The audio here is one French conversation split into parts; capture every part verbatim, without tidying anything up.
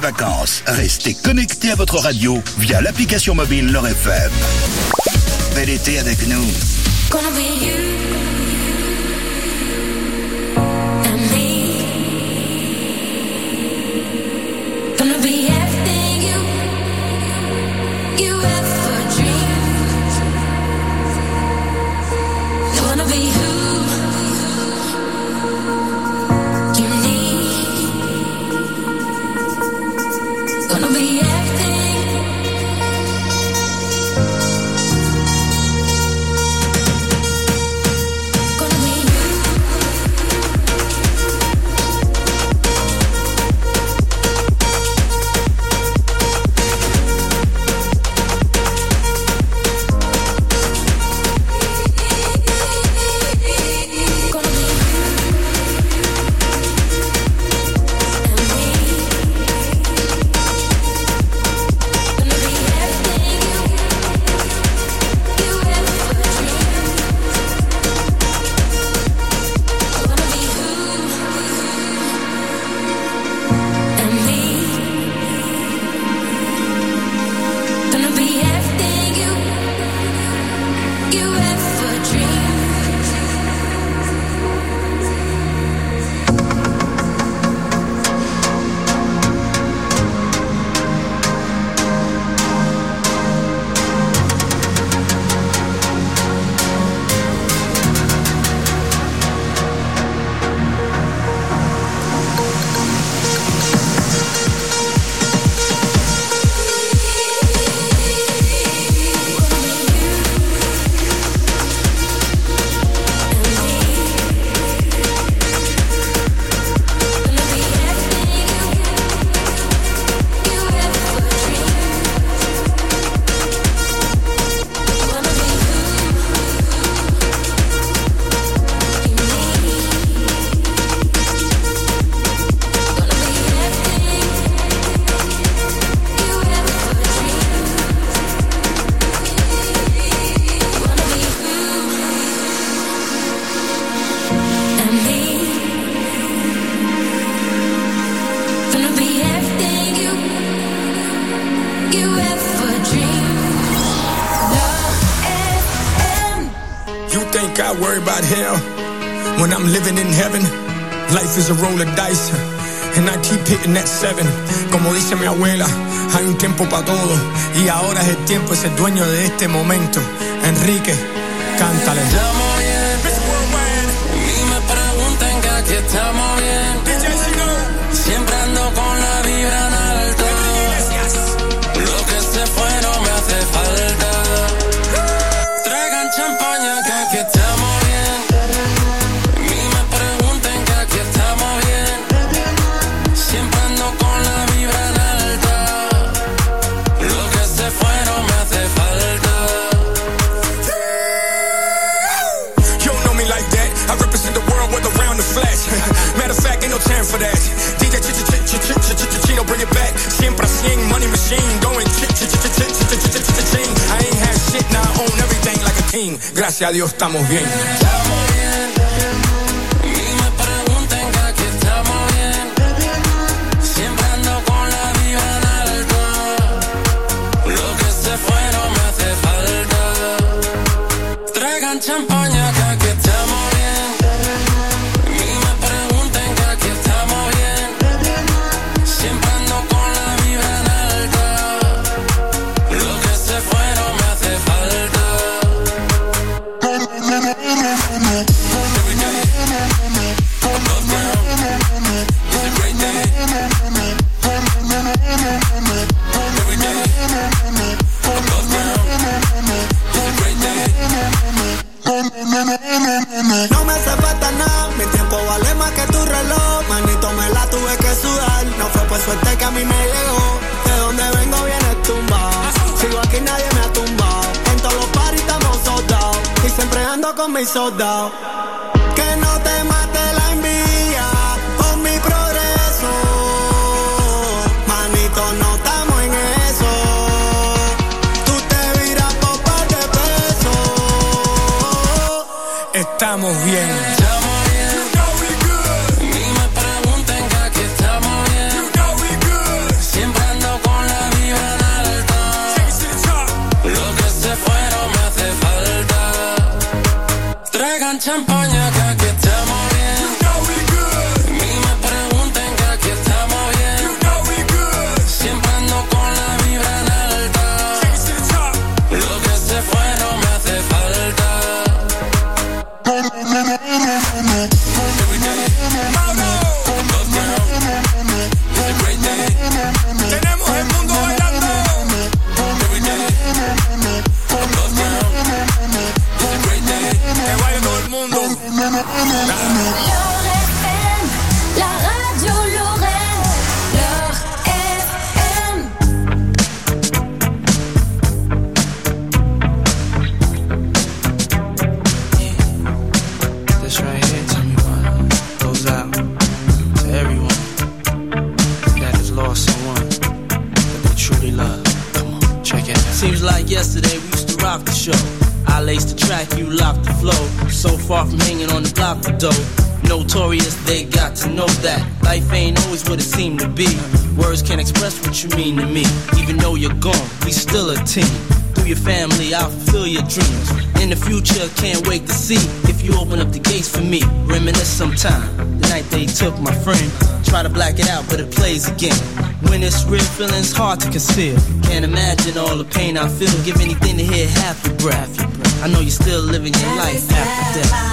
vacances, restez connectés à votre radio via l'application mobile Nord F M. Bel été avec nous. Gonna be you. When I'm living in heaven, life is a roll of dice, and I keep hitting that seven. Como dice mi abuela, hay un tiempo para todo, y ahora es el tiempo, es el dueño de este momento. Enrique, cántale. Estamos bien, y me preguntan que aquí estamos bien. Siempre ando con la vibra en alto, lo que se fue no me hace falta. Traigan champaña que aquí estamos. Matter of fact, ain't no time for that. D J Chino, bring it back. Siempre cien, money machine, going ch-ch-ch-ch-ch-ch-ch-ch-ch-ch-ch-ch. I ain't had shit, now I own everything like a king. Gracias a Dios, estamos bien. Estamos bien, y me preguntan que aquí estamos bien. Siempre ando con la vibra en alto, lo que se fue no me hace falta. Traigan champaña que aquí estamos bien. No me hace falta nada, mi tiempo vale más que tu reloj. Manito, me la tuve que sudar, no fue por suerte que a mí me llegó. De donde vengo viene tumbado, sigo aquí nadie me ha tumbado. En todos los paris estamos soldados, y siempre ando con mis soldados. Que no te mate la envidia por mi progreso. Manito, no estamos en eso. Tú te viras por par de pesos. Estamos bien. Estamos bien, y me preguntan que aquí estamos bien. champaña que aquí estamos bien. You know we good. Ni me pregunten que aquí estamos bien. You know we good. Siempre ando con la vibra en alta. Lo que se fue no me hace falta. Every day, above ground. It's a great day. Tenemos el mundo bailando. Every day, above ground. It's a great day. Que baile todo el mundo. La radio Lorraine, L'Or F M. This right here, tell me why, goes out to everyone that has lost someone that they truly love. Come on, check it out. Seems like yesterday we used to rock the show. I laced the track, you locked the flow. So far from hanging on the block for dough. Notorious, they got to know that life ain't always what it seemed to be. Words can't express what you mean to me. Even though you're gone, we still a team. Through your family, I'll fulfill your dreams. In the future, can't wait to see if you open up the gates for me. Reminisce sometime, the night they took my friend. Try to black it out, but it plays again. When it's real, feeling's hard to conceal. Can't imagine all the pain I feel. Give anything to hear half your breath. I know you're still living your life after death.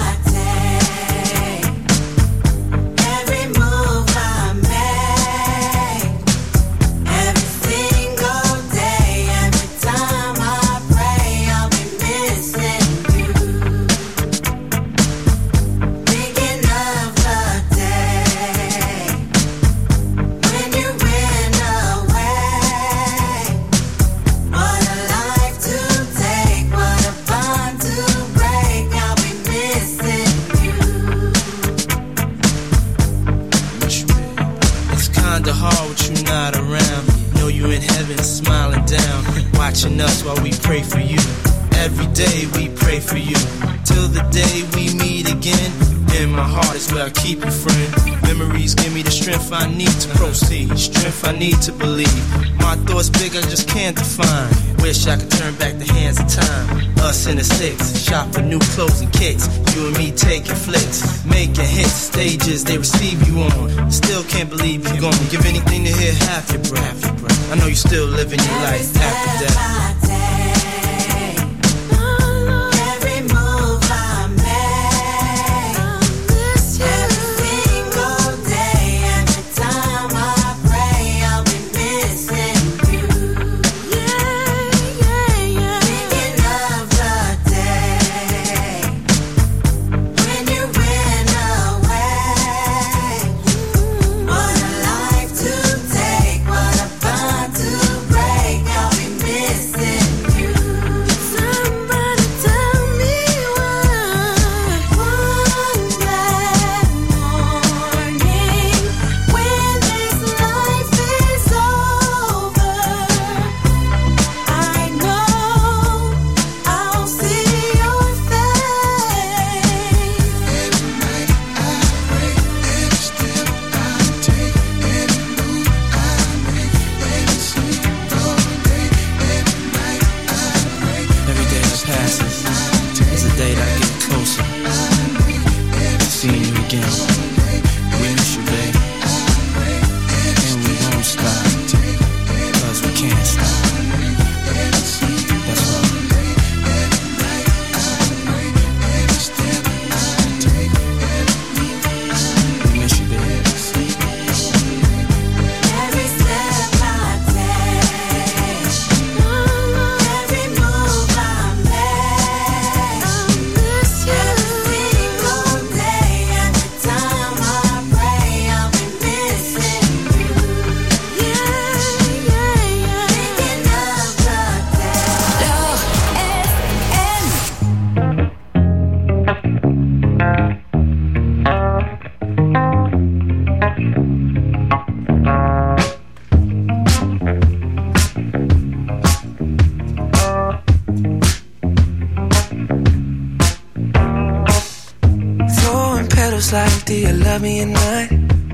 Watching us while we pray for you. Every day we pray for you. Till the day we meet again. In my heart is where I keep you, friend. Memories give me the strength I need to proceed. Strength I need to believe. My thoughts big, I just can't define. Wish I could turn back the hands of time. Us in the six, shop for new clothes and kicks. You and me taking flicks, making hits. Stages they receive you on. Still can't believe you're gone. Give anything to hear half your breath. I know you're still living your life after death. Like, do you love me or not?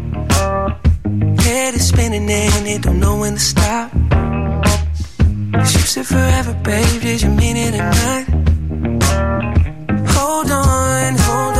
Head is spinning and it don't know when to stop. You said forever, babe, did you mean it or not? Hold on, hold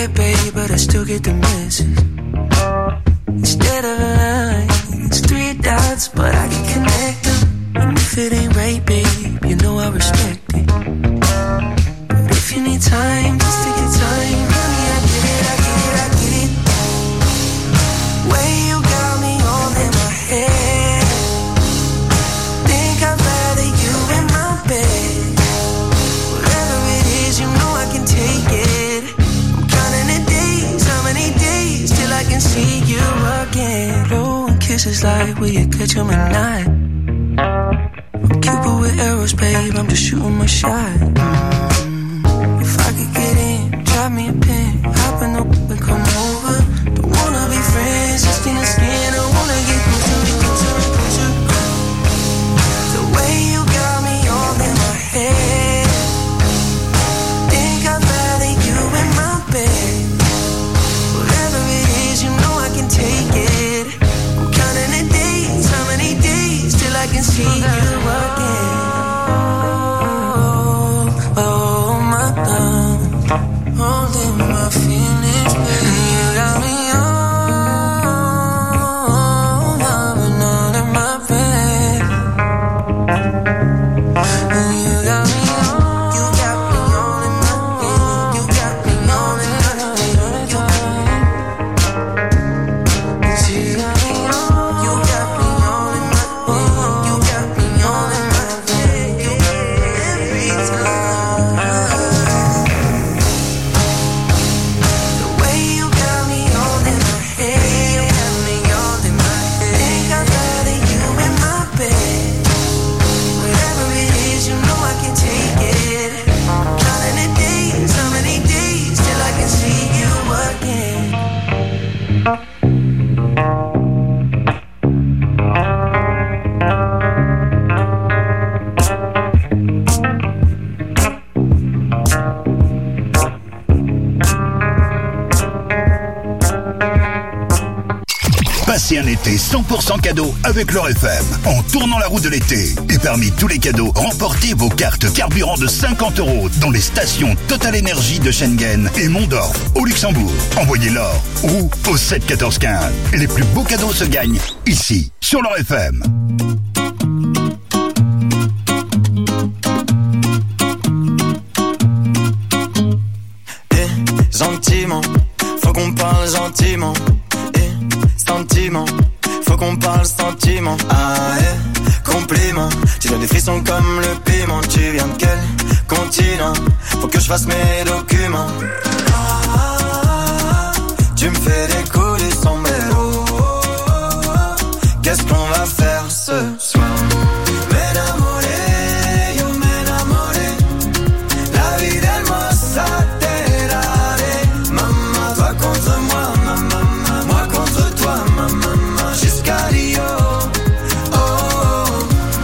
it, babe, but I still get the message. Instead of a line, it's three dots, but I can connect them. And if it ain't right, babe, you know I respect it. But if you need time, just take your time. Honey, I get it, I get it, I get it. Way you got me all in my head. Think I'd rather you in my bed. Whatever it is, you know I can take it. I'm counting the days, how many days till I can see you again. Blowing kisses like will you catch 'em at night? I'm Cupid with arrows, babe, I'm just shooting my shot. Mm. If I could get in, drop me a pin, hop in the whip and come over. Don't wanna be friends, just skin to skin, I wanna get closer, closer, closer. The way you got me all in my head. Think I'd rather you in my bed. Whatever it is, you know I can take it. I'm counting the days, how many days till I can see you again. Oh, oh my God, holding my feelings, baby. You got me all loving all in my bed. You got me all, you got me all in my bed. You got me all in my bed. You got me all, you got me all in my bed. You got me all in my bed. Every time. The way you got me all in my head. You got me all in my head. Think I'd rather you in my bed. Whatever it is, you know I can take it. Counting the days, how many days till I can see you again. Passez un été cent pour cent cadeau avec l'Or F M en tournant la roue de l'été. Et parmi tous les cadeaux, remportez vos cartes carburant de cinquante euros dans les stations Total Énergie de Schengen et Mondorf au Luxembourg. Envoyez l'or ou au sept quatorze quinze. Les plus beaux cadeaux se gagnent ici sur l'Or F M. Eh, gentiment, faut qu'on parle gentiment. Eh, sentiment, faut qu'on parle sentiment. Ah, eh, compliment, tu donnes des frissons comme le piment. Tu viens de quel continent? Faut que je fasse mes documents. Ah, tu me fais des coups de sombrero. Qu'est-ce qu'on va faire ce soir? M'enamoré, yo m'enamoré. La vida hermosa te daré. Maman, toi contre moi, maman, moi contre toi, maman, jusqu'à Rio. Oh, oh.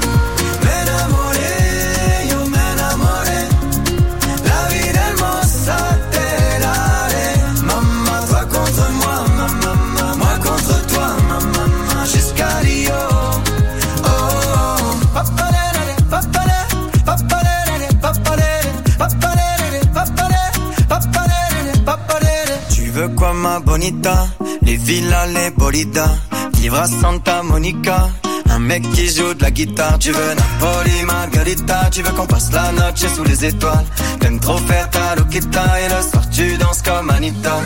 M'enamoré, yo m'enamoré. La vida hermosa te daré. Maman, toi contre moi, maman, moi contre toi, maman, jusqu'à Rio. Oh, oh. Papalere, papalere, papalere, papalere, papalere, papalere, papalere, papalere. Tu veux quoi ma bonita? Les villas, les bolidas, vivre à Santa Monica. Un mec qui joue de la guitare. Tu veux Napoli, Margarita. Tu veux qu'on passe la noche sous les étoiles. T'aimes trop faire ta loquita. Et le soir tu danses comme Anita.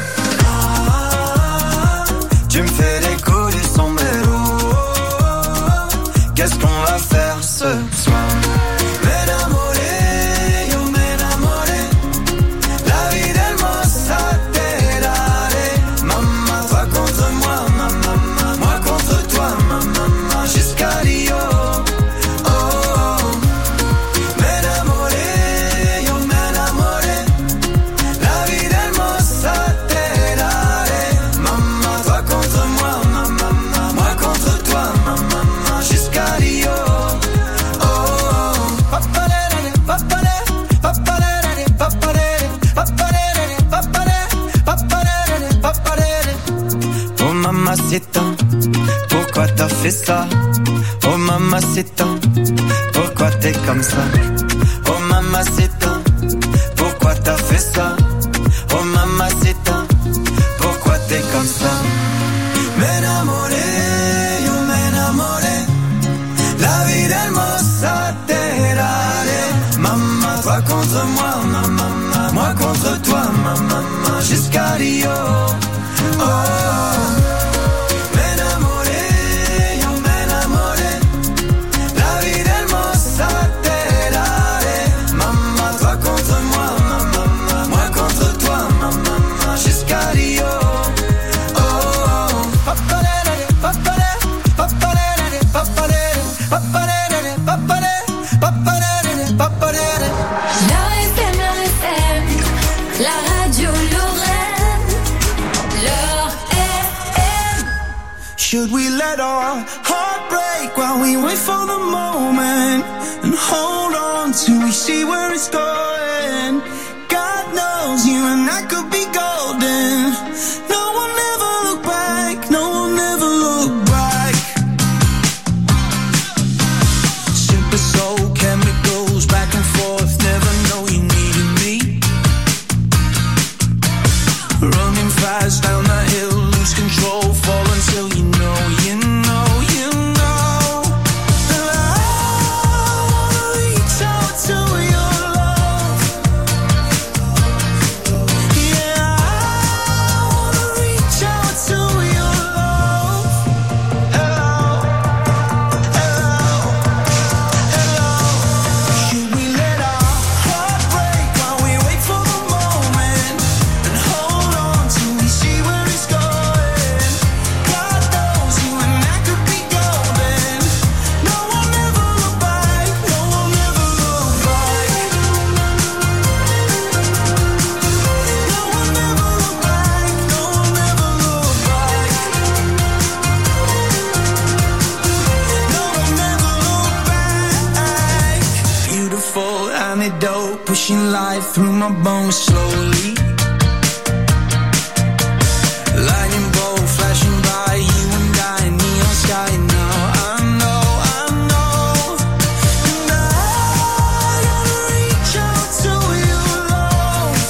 Ah, tu me fais des coups du sombrero. Qu'est-ce qu'on va faire ce soir? M'enamoré, yo m'enamoré. La vida hermosa te daré. Maman, toi contre moi, maman, moi contre toi, maman, jusqu'à Rio. Oh, oh. M'enamoré, yo m'enamoré. La vida hermosa te daré. Maman, toi contre moi, maman, moi contre toi, maman, jusqu'à Rio. Oh, oh. Papalere, papalere, papalere, papalere, papalere, papalere, papalere, papalere. Oh mamacita, pourquoi t'as fait ça? Oh mamacita, pourquoi t'es comme ça? Oh mamacita, pourquoi t'as fait ça? Oh mamacita, Oh, me enamoré, yo me enamoré. La vida hermosa te daré. Mamma, toi contre moi, mamma, moi contre toi, mamma, jusqu'à Rio. Oh, papalere, papalere, papalere, papalere, papalere, papalere, papalere, papalere. Leur F M, leur F M, la radio Lorraine. Leur F M. Should we let our heart break while we wait for the moment and hold on till we see where it's going? God knows you and I could be golden. No one ever look back, no one ever look back. Simple soul chemicals back and forth, never know you needed me. Running fast down that hill, lose control, fall until you know, you know, you know. And I wanna reach out to your love. Yeah, I wanna reach out to your love. Hello, hello, hello. Should we let our heart break while we wait for the moment and hold on till we see where it's going? God knows you and I could be golden. No one ever look back, no one ever look back. No one ever look back, no one ever look back. No one ever look back. Beautiful antidote, pushing life through my bones slowly. Lightning bolt flashing by, you and I, neon sky now. I know, I know. And I gotta reach out to your love.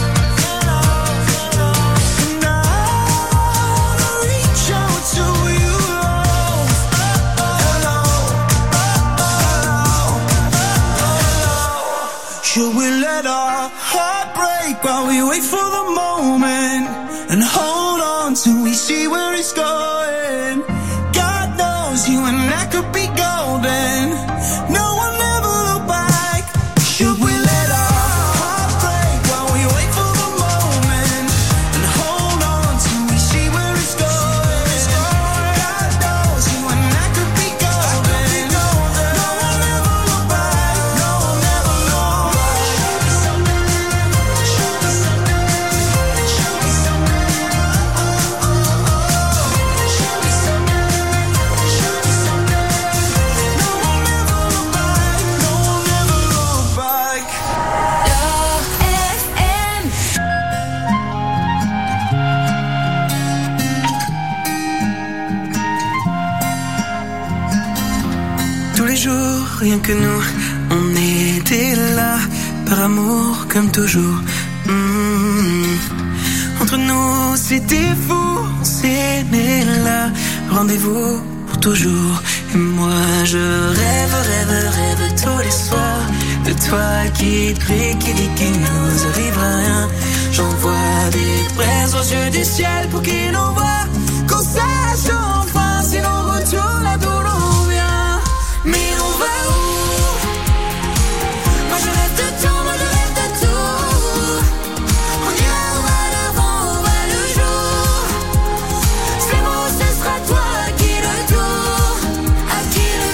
And I wanna reach out to your love. Hello, hello. Should we let our heart break while we wait for the moment and hold on till we see where it's going? God knows you and I could be golden. No one ever look back. Should we let our heart break while we wait for the moment and hold on till we see where it's going? God knows you and I could be golden. No one ever look back. No one ever look back. Show me something. Show me something. Show me something. Oh, oh, oh. Show me something. Show me something. No one ever look back. No one ever look back. Leur F M. Tous les jours, rien que nous, on était là, par amour comme toujours. Mm. Entre nous, c'était fou, on s'aimait là, rendez-vous pour toujours. Et moi, je rêve, rêve, rêve tous les soirs de toi qui prie, qui dit qu'il nous arrivera rien. J'envoie des braises aux yeux du ciel pour qu'il nous voit, qu'on sache enfin si l'on retourne là d'où l'on vient. Mais on va où? Moi je rêve de tout, moi je rêve de tout. On ira où à l'avant, où va le jour. C'est moi, ce sera toi à qui le tour, à qui le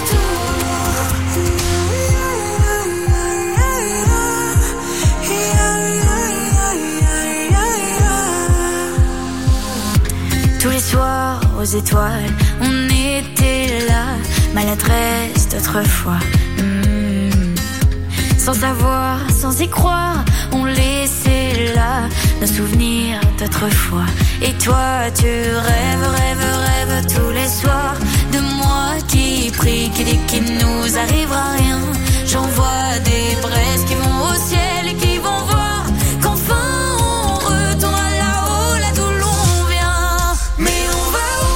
tour. Tous les soirs aux étoiles, on était là, maladresse d'autrefois. Hmm. Sans savoir, sans y croire, on laissait là nos souvenirs d'autrefois. Et toi, tu rêves, rêves, rêves tous les soirs de moi qui prie, qui dit qu'il nous arrivera rien. J'envoie des braises qui vont au ciel et qui vont voir qu'enfin on retourne là-haut, là d'où l'on vient. Mais on va où?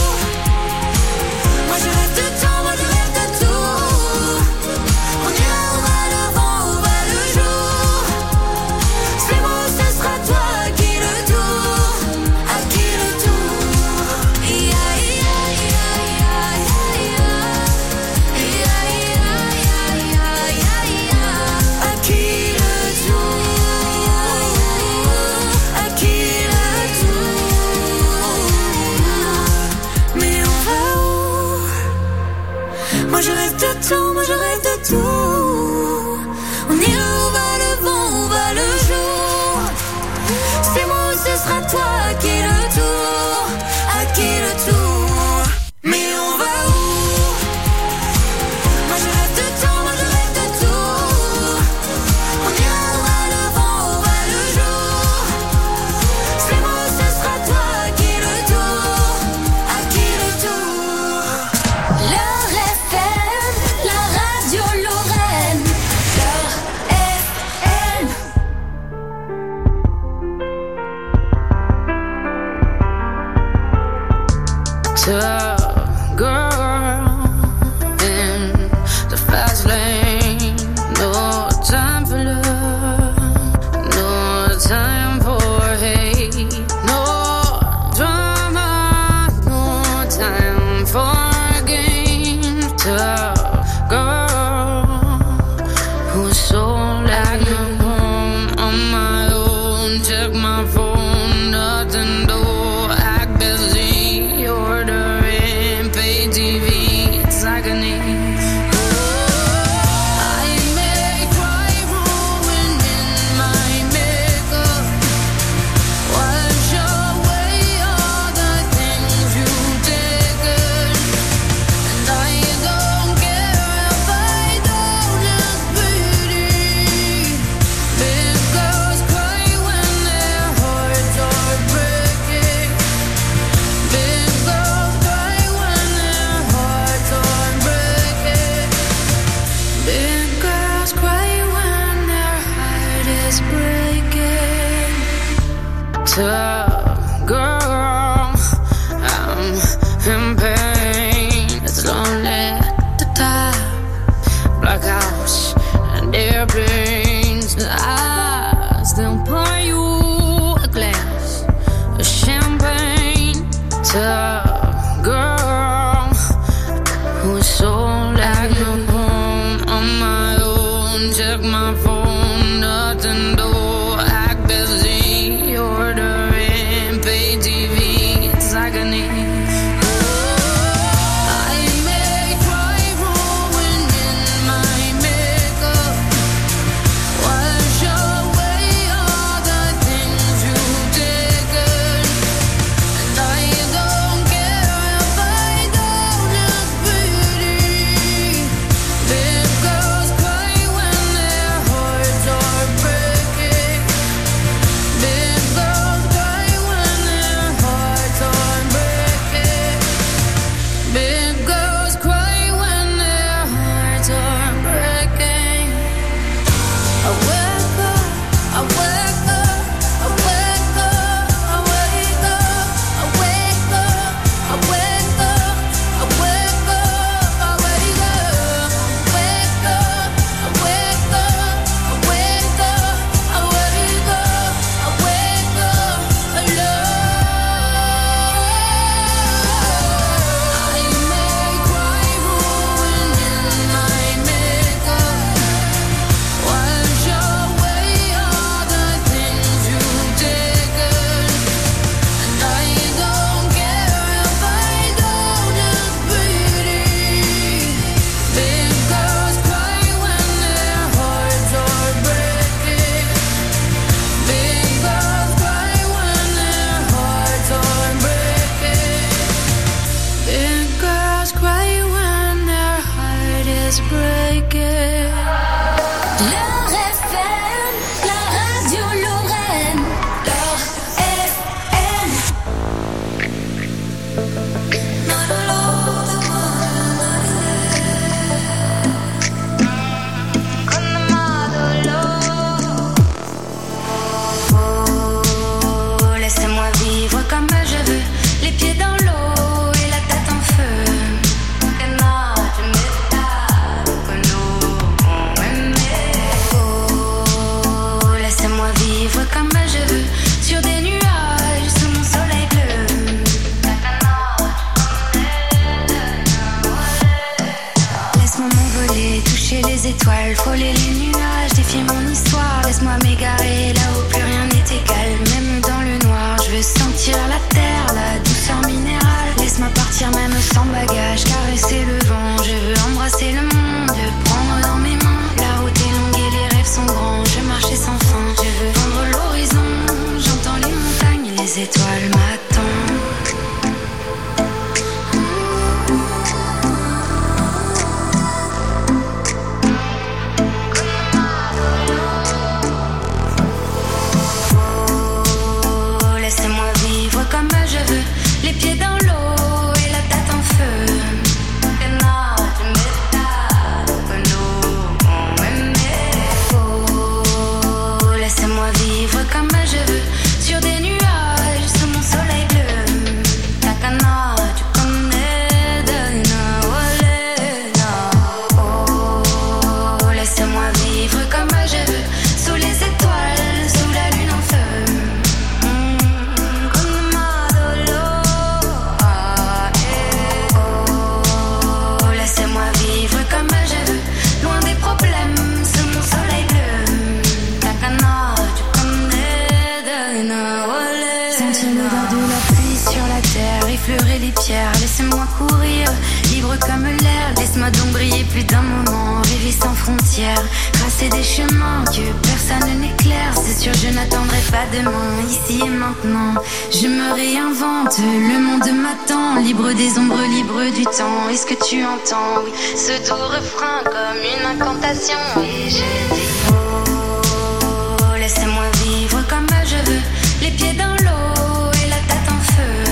Moi je rêve de temps, moi je rêve de tout. On ira où va l'avant, où va le jour. C'est moi, ce sera toi qui le tour, toi. À qui le tour? À qui le tour? Mais on va où? Moi je rêve de temps, moi je rêve de tout. On ira où va le vent, où va le jour. C'est moi ou ce sera toi. À qui le tour? À qui le tour? Leur F M, la radio Lorraine. Leur F M. Tough girl in the fast lane. No time for love, no time for hate, no drama, no time for games. Tough girl who's so like I'm home on my own. Check my phone, nothing to act busy. Ordering pay T V, it's agony. I may cry ruin in my makeup. Wash away all the things you've taken. And I don't care if I don't look pretty. Big girls cry when their hearts are breaking. Big girls cry when their hearts are breaking. Big girls cry when their heart is breaking. Tough girl, I'm in pain. It's lonely at the top. Black house and airplanes. I still pour you a glass of champagne. Tough girl who's so like I'm home on my own. Check my phone, nothing to act busy. Ordering pay T V, it's agony. I may cry ruin in my makeup. Wash away all the things you've taken. And I don't care if I don't look pretty. Big girls cry when their hearts are breaking. Big girls cry when their hearts are breaking. Big girls cry when their hearts are breaking. I wake up, I wake up, I wake up, I wake up, I wake up, I wake up, I wake up, I wake up, wake up, I wake up, I wake up, I wake up, I wake up alone. I may cry ruin in my makeup. Wash away all the things you've taken. And I don't care if I don't look pretty. Big girls cry when their hearts are breaking. Big girls cry when their hearts are breaking. Big girls cry when their heart is breaking. Leur F M, la radio Lorraine. Leur F M. Not alone. Oh, laissez-moi vivre comme je veux, les pieds dans l'eau et la tête en feu. Que non, tu m'étonnes, que nous on aimait. Oh, laissez-moi vivre comme je veux, sur des nuages sous mon soleil bleu. Laisse-moi m'envoler, toucher les étoiles, frôler les nuages, défier mon histoire. Laisse-moi m'égarer là où plus rien n'est égal, même dans le noir. Je veux sentir la terre, la douceur minérale. Laisse-moi partir même sans bagage, caresser le vent. Je veux embrasser le monde, prendre dans mes mains. La route est longue et les rêves sont grands, je marchais sans fin. Je veux vendre l'horizon, j'entends les montagnes, les les étoiles m'attendent. Comme je veux, les pieds dans l'eau et la tête en feu. Que non, tu m'étonnes, que nous on m'aimait. Oh, laissez-moi vivre comme je veux, sur des nuages, sous mon soleil bleu. Takana, tu connais de Nawalena. Oh, laissez-moi vivre comme je veux, sous les étoiles, sous la lune en feu. Effleurer les pierres, laissez-moi courir, libre comme l'air, laisse-moi donc briller plus d'un moment, rêver sans frontières, tracer des chemins que personne n'éclaire, c'est sûr je n'attendrai pas demain, ici et maintenant, je me réinvente, le monde m'attend, libre des ombres, libre du temps, est-ce que tu entends, oui, ce doux refrain comme une incantation, et je dis oh, laissez-moi vivre comme je veux, les pieds dans l'eau et la tête en feu.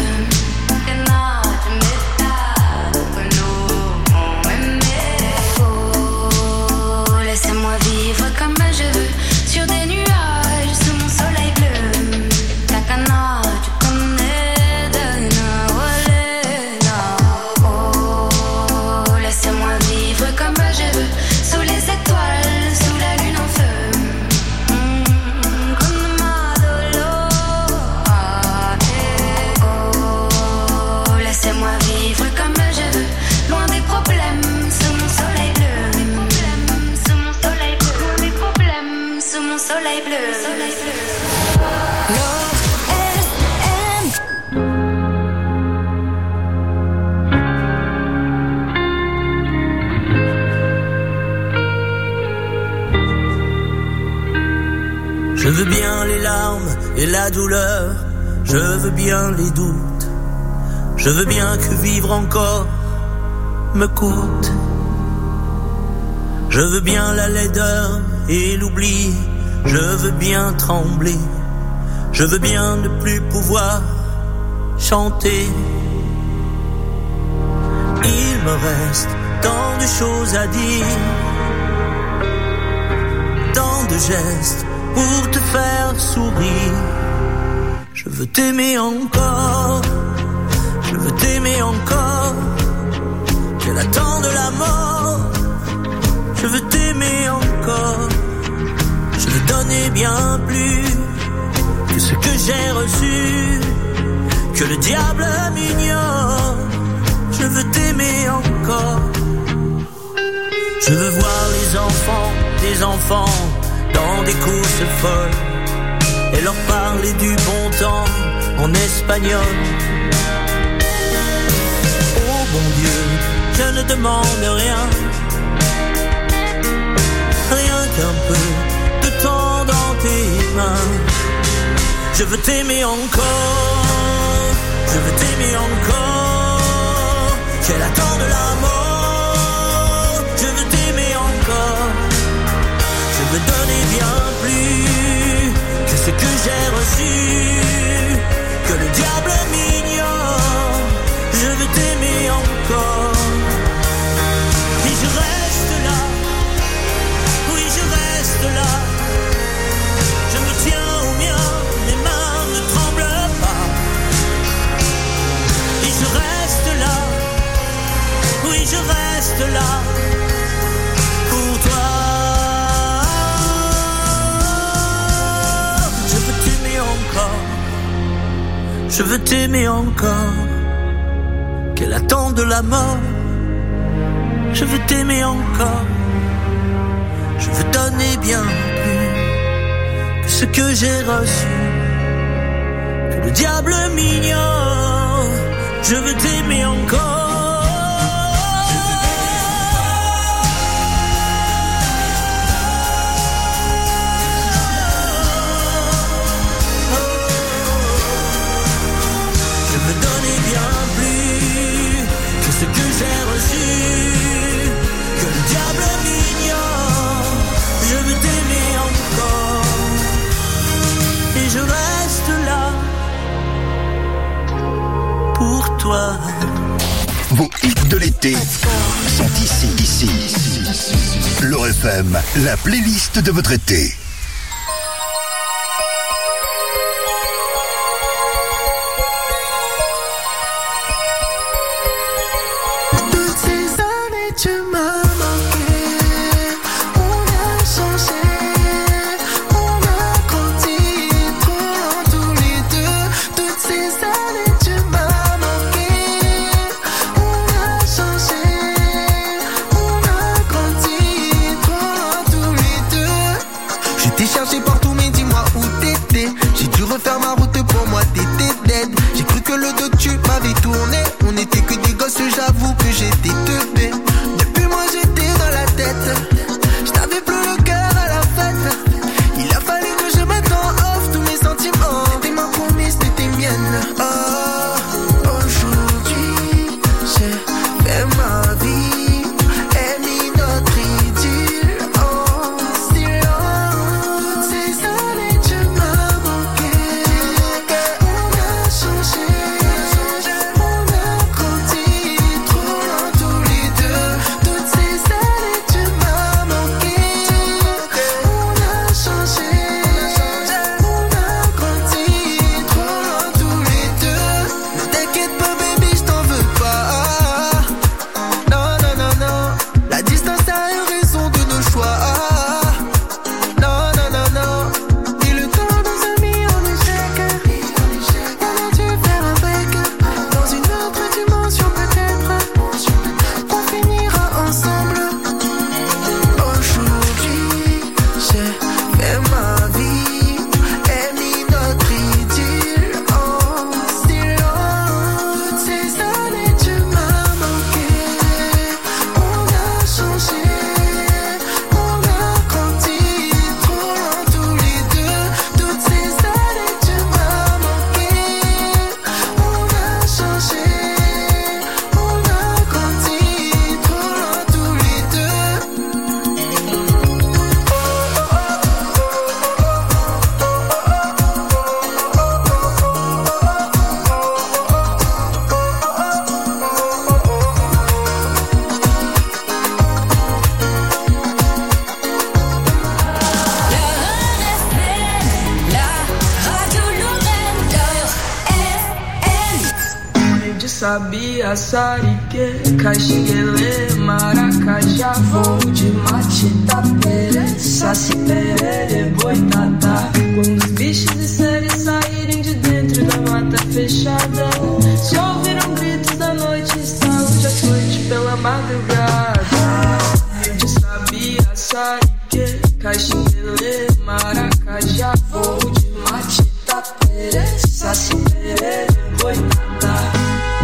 Laissez-moi vivre comme je veux, sur des nuages, sous mon soleil bleu. Takana, tu connais de Nawalena. Oh, laissez-moi vivre comme je veux, sous les étoiles, sous la lune en feu. Mm, comme Madolo. Ah, eh, oh, laissez-moi vivre comme je veux, loin des problèmes, sous mon soleil bleu. Sous mon soleil bleu, soleil bleu. Je veux bien les larmes et la douleur, je veux bien les doutes, je veux bien que vivre encore me coûte. Je veux bien la laideur et l'oubli, je veux bien trembler, je veux bien ne plus pouvoir chanter. Il me reste tant de choses à dire, tant de gestes pour te faire sourire. Je veux t'aimer encore, je veux t'aimer encore, qu'elle attend de la mort. Je veux t'aimer encore, je veux donner bien plus que ce que j'ai reçu, que le diable m'ignore. Je veux t'aimer encore. Je veux voir les enfants, des enfants, dans des courses folles, et leur parler du bon temps en espagnol. Oh bon Dieu, je ne demande rien, rien qu'un peu de temps dans tes mains. Je veux t'aimer encore, je veux t'aimer encore, qu'elle attend de la mort. Je veux t'aimer encore, je veux donner bien plus que ce que j'ai reçu, que le diable m'ignore. Je veux t'aimer encore, et je reste là, oui je reste là. Je me tiens au mien, les mains ne tremblent pas, et je reste là, oui je reste là, pour toi. Je veux t'aimer encore, je veux t'aimer encore, qu'elle attend de la mort. Je veux t'aimer encore, je veux donner bien plus que ce que j'ai reçu, que le diable m'ignore. Je veux t'aimer encore. toi. Vos hits de l'été sont ici, ici, ici. L'O R F M, la playlist de votre été. Toutes ces années tu m'as manqué. On a changé, on a grandi trop loin tous les deux. Toutes ces années tu m'as manqué. On a changé, on a grandi trop loin tous les deux. Je t'ai cherché partout mais dis-moi où t'étais. J'ai dû refaire ma route pour moi t'étais dead. J'ai cru que le dos tu m'avais tourné. On était que des gosses, j'avoue que j'étais teubé. Depuis moi j'étais dans la tête. Je t'avais plus le cœur à la fête. Il a fallu que je mette en off tous mes sentiments. T'étais ma promesse, t'étais mienne. Oh, aujourd'hui j'ai fait ma vie et mis notre idylle en silence. Toutes ces années tu m'as manqué. On a changé, on a grandi trop loin tous les deux. Toutes ces années tu m'as manqué. On a changé, on a grandi trop loin tous les deux. Ne t'inquiète pas baby, je t'en veux pas. Non, non, non, non. La distance a eu raison de nos choix. Non, non, non, non. Et le temps nous a mis en échec. On a dû faire avec. Dans une autre dimension peut-être. On finira ensemble. Aujourd'hui, j'ai fait ma vie et mis notre idylle en silence. Toutes ces années tu m'as manqué. On a changé, on a grandi trop loin tous les deux. Toutes ces années tu m'as manqué. On a changé, on a grandi trop loin tous les deux. De sabia, sarique, caxinguele, maracajá, voo de mate, tapere, saci, perere, boitatá. Quando os bichos de série saírem de dentro da mata fechada, se ouviram gritos da noite, estalo de açoite pela madrugada. De sabia, sarique, caxinguele, maracajá, voo de mate, tapere, saci, perere, boitatá.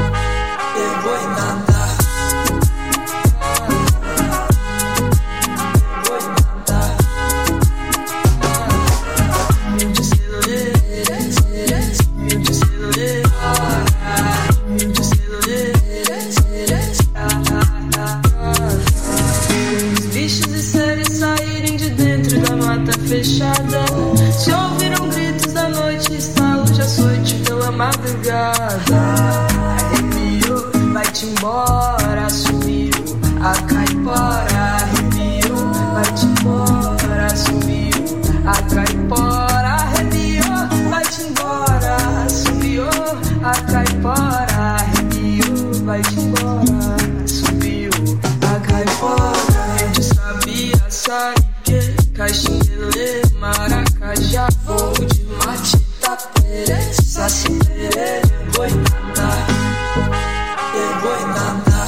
Fechada, se ouviram gritos da noite, estalo de açoite pela madrugada. Arrepiou, vai-te embora, sumiu a caipora. Arrepiou, vai-te embora, sumiu a caipora. Arrepiou, vai-te embora, sumiu a caipora. Arrepiou, vai-te embora, sumiu a caipora. Eu já sabia, sabe caxinguele, maracajá, voo de mate, tapere, saci, perere, boitatá, e boitatá,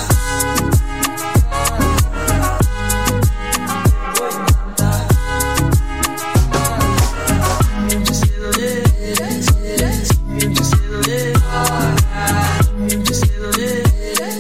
boitatá. Mil de celulê, mil de celulê, mil de celulê,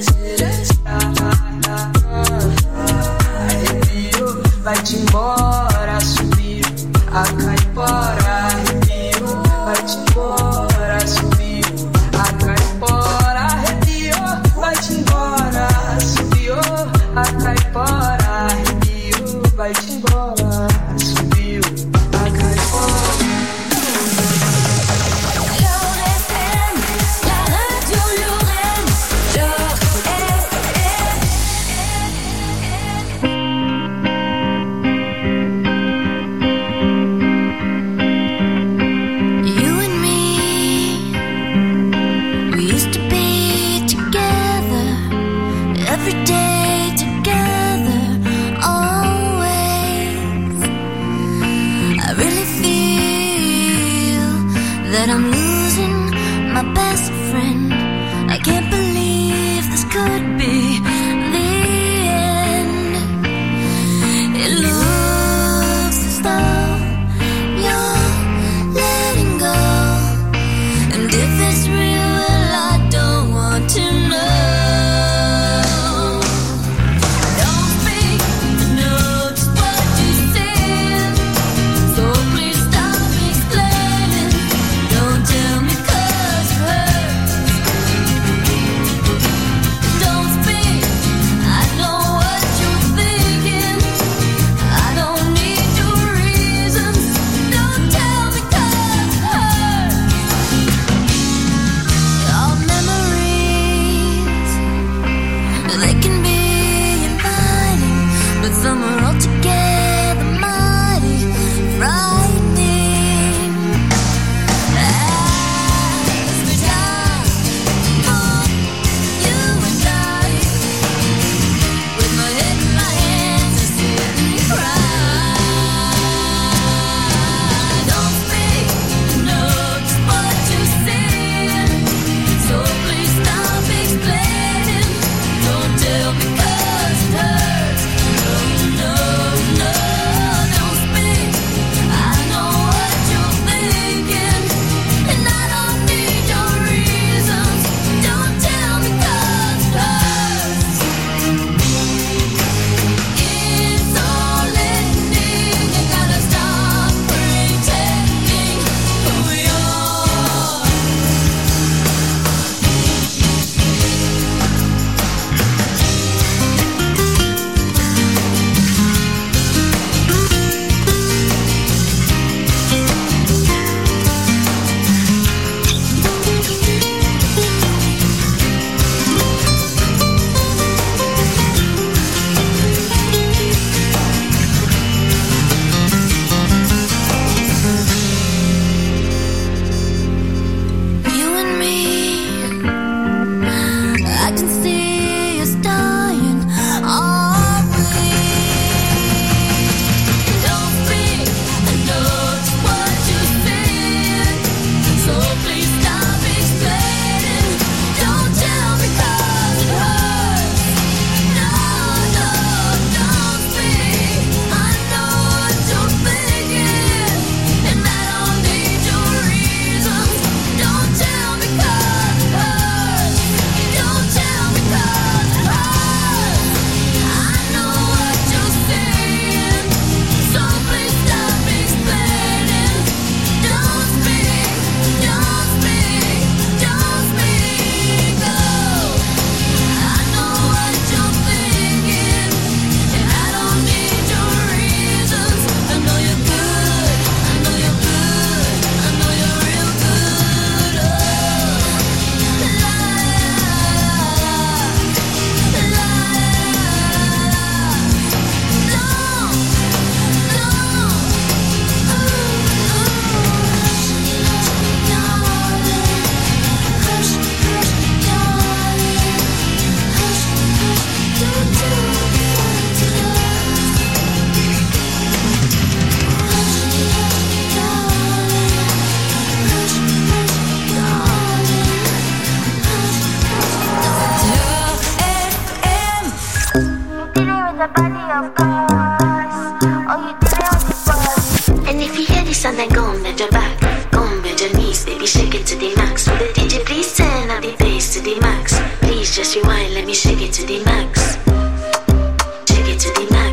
with a body of course. Oh, you dealing with the boss. And if you hear this song, then go and bend your back. Go and bend your knees, baby, shake it to the max. Will the D J please turn up the bass to the max? Please just rewind, let me shake it to the max. Shake it to the max.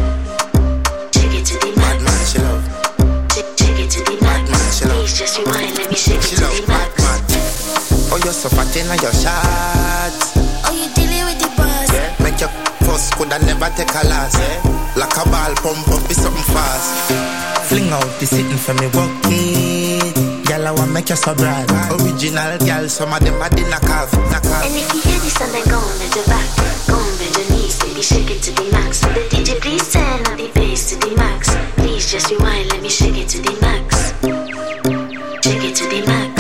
Shake it to the max. Shake, shake it to the max. Please just rewind, let me shake it to the max. Oh, you're so fat in your shots. Oh, you dealing with the boss. Yeah. Make your first could I never take a last. Yeah. Like a ball pump up, be something fast. Fling out the sitting for me, walk it. Girl, I wanna make you so bright. Original girl, some of them are the knockoff. And if you hear this song, then go and bend your back. Go and bend your knees, baby, shake it to the max. So the D J please turn up the bass to the max. Please just rewind, let me shake it to the max. Shake it to the max.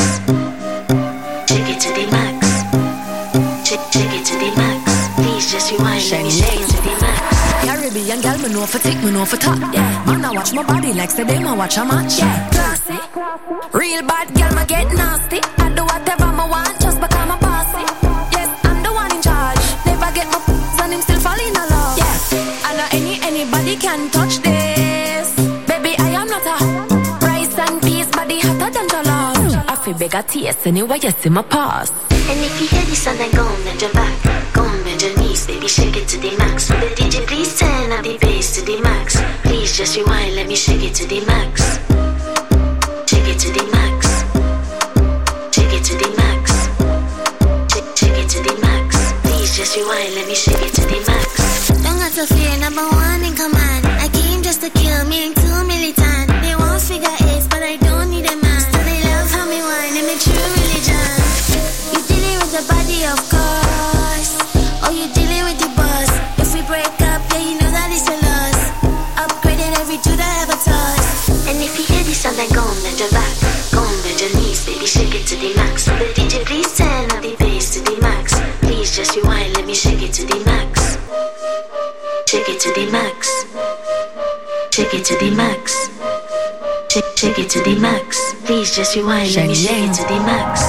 Shake it to the max. Shake, shake it to the max. Please just rewind, let me shake it to the max. Caribbean girl, me know for tick, me know for top. Yeah, man, I watch my body like say them I watch a match. Yeah, classy, real bad girl, me get nasty. I do whatever I want just because I'm bossy. Yes, I'm the one in charge. Never get my p***s and him still fall in love. Yeah, I know any anybody can touch this. Baby, I am not a rice and peas body hotter than jollof. I feel big a taste anyway, you see my past. And if you hear this song, then go and bend your back. Go and bend your knees, baby, shake it to the max. Will the D J please turn up the bass to the max? Please just rewind, let me shake it to the max. Shake it to the max. Shake it to the max. Shake, shake it to the max. Please just rewind, let me shake it to the max. Don't got to fear, number one in command. I came just to kill me and two militant. They won't figure eight, but I don't need a man. So they love how me whine and me true religion. You dealing with the body, of course. Oh, you dealing with the boss. If we break up, yeah, you know that it's a loss. Upgraded every two that I ever tossed. And if you hear this song, then go and bend your back. Go and bend your knees, baby, shake it to the max. So the D J please turn up the bass to the max. Please just rewind, let me shake it to the max. Shake it to the max. Shake it to the max. Shake, shake it to the max. Please just rewind, let me shake it to the max.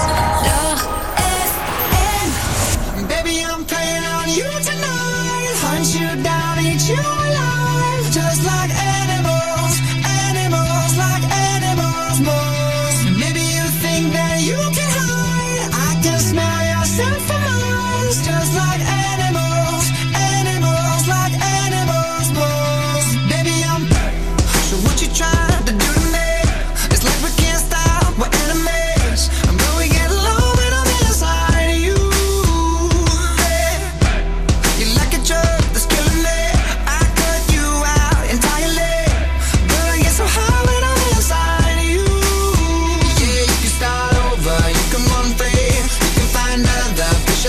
Baby, I'm playing on you tonight. Hunt you down, eat you alive. Just like animals, animals, like animals most. Maybe you think that you can hide. I can smell yourself for miles. Just like animals, animals, like animals most. Baby, I'm. So what you trying to do to me? It's like we can't stop, we're enemies. I'm going to get low when I'm inside you. You like a drug that's killing me. I cut you out entirely. But I get so high when I'm inside you. Yeah, you can start over, you can run free. You can find other fish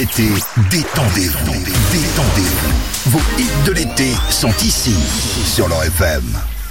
l'été, détendez-vous, détendez-vous. Vos hits de l'été sont ici, sur leur F M.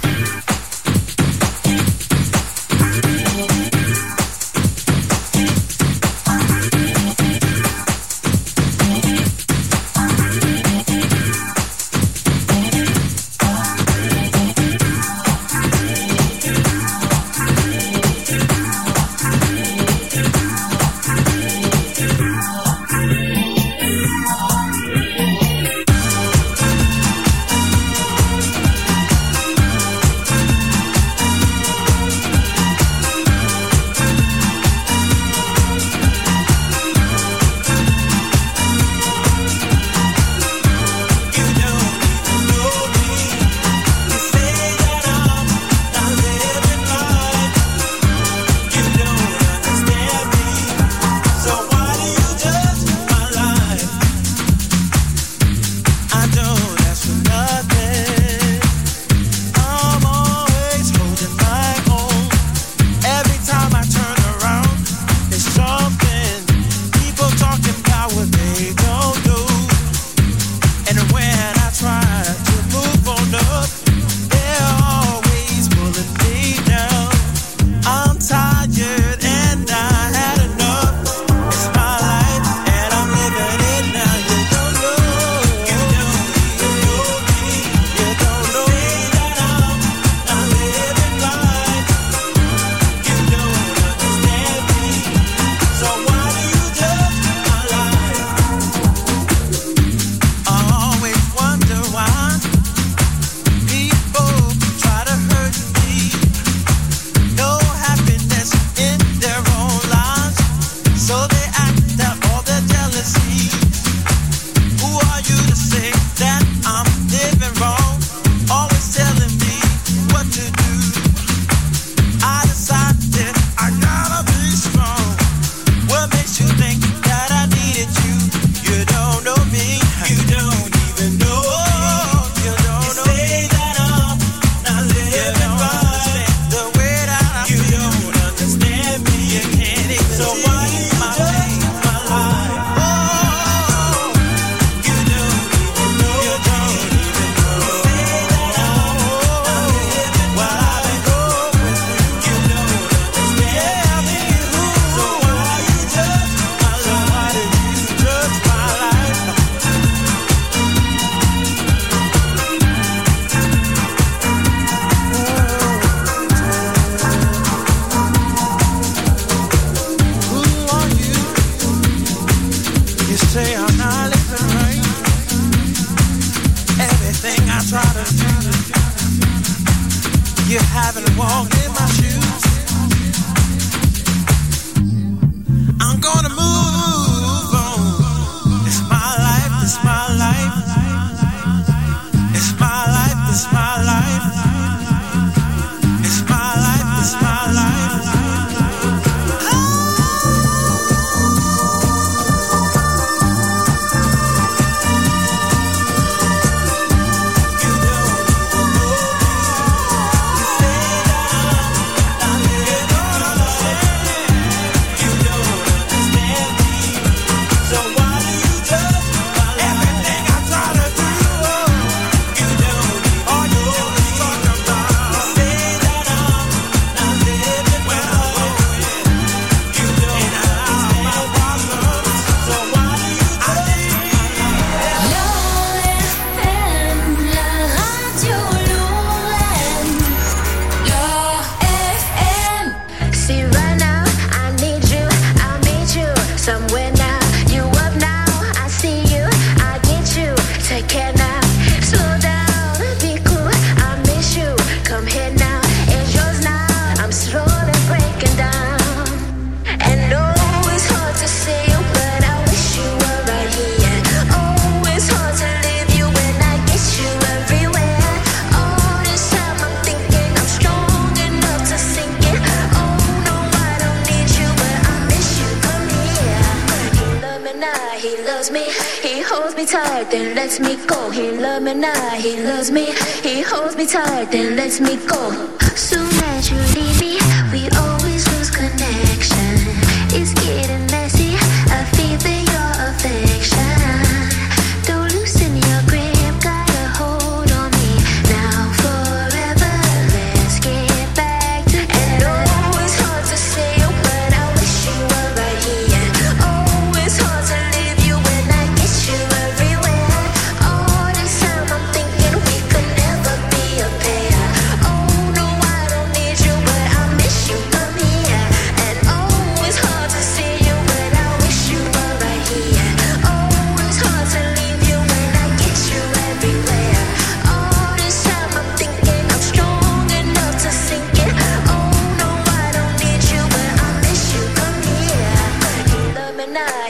Then lets me go. He loves me now, he loves me. He holds me tight, then lets me go. Soon as you leave me, we always lose connection. It's getting messy. I feel that you're a fan.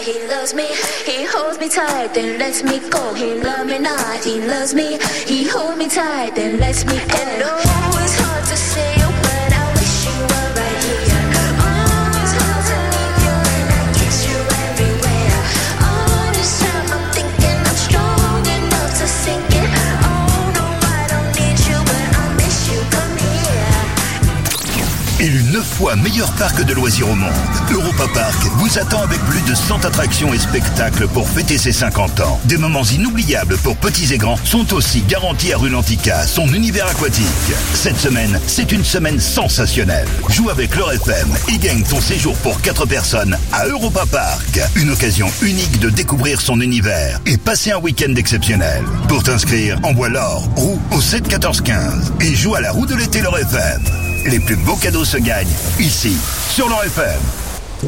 he loves me. He holds me tight, then lets me go. He loves me not, he loves me. He holds me tight, then lets me go. And oh, it's hard to say, but I wish you were right here. Oh, it's hard to leave you and I kiss you everywhere. All this time I'm thinking I'm strong enough to sink it. Oh no, I don't need you, but I miss you. Come here. Élu neuf fois meilleur parc de loisirs au monde, Europa Park vous attend avec plus de cent attractions et spectacles pour fêter ses cinquante ans. Des moments inoubliables pour petits et grands sont aussi garantis à Rulantica, son univers aquatique. Cette semaine, c'est une semaine sensationnelle. Joue avec l'Or F M et gagne ton séjour pour quatre personnes à Europa Park. Une occasion unique de découvrir son univers et passer un week-end exceptionnel. Pour t'inscrire, envoie l'or, roue au sept quatorze quinze et joue à la roue de l'été l'Or F M. Les plus beaux cadeaux se gagnent ici, sur l'Or F M.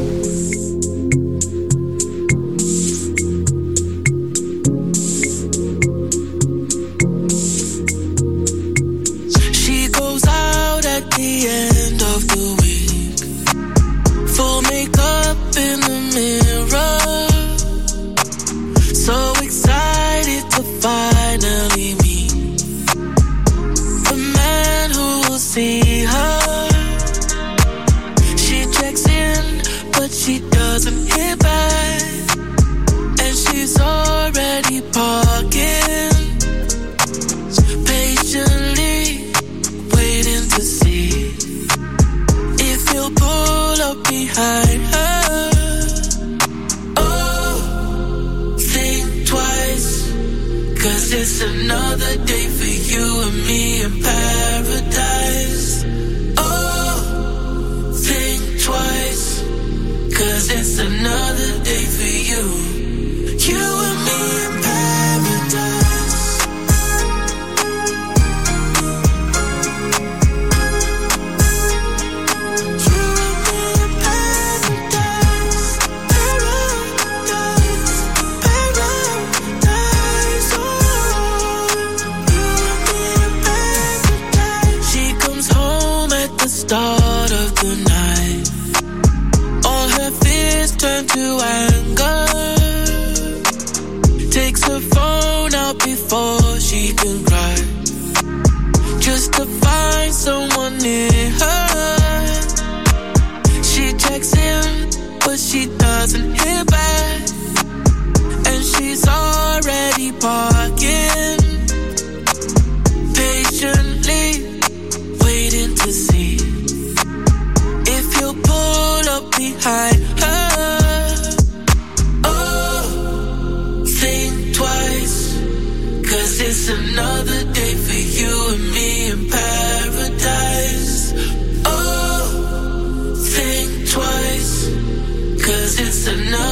She goes out at the end of the week, full makeup in the mirror, so excited to finally meet the man who will see her. She checks in, but she doesn't hit back, and she's already parking, patiently waiting to see if he'll pull up behind her. Oh, think twice, 'cause it's another day for you and me in paradise. Oh, think twice, 'cause it's another day for you, you and me in paradise. Start of the night, all her fears turn to anger. Takes her phone out before she can cry, just to find someone near her. She checks in, but she doesn't hear back, and she's already parking, patiently waiting to see if he'll pull up behind her. Oh, think twice, 'cause it's another day for you and me in paradise. Oh, think twice, 'cause it's another